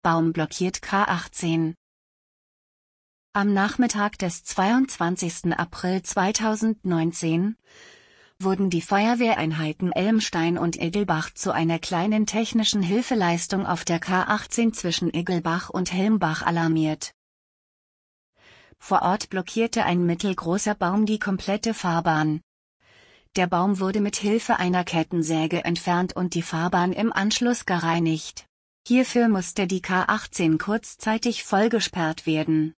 Baum blockiert K18. Am Nachmittag des 22. April 2019 wurden die Feuerwehreinheiten Elmstein und Iggelbach zu einer kleinen technischen Hilfeleistung auf der K18 zwischen Iggelbach und Helmbach alarmiert. Vor Ort blockierte ein mittelgroßer Baum die komplette Fahrbahn. Der Baum wurde mit Hilfe einer Kettensäge entfernt und die Fahrbahn im Anschluss gereinigt. Hierfür musste die K18 kurzzeitig vollgesperrt werden.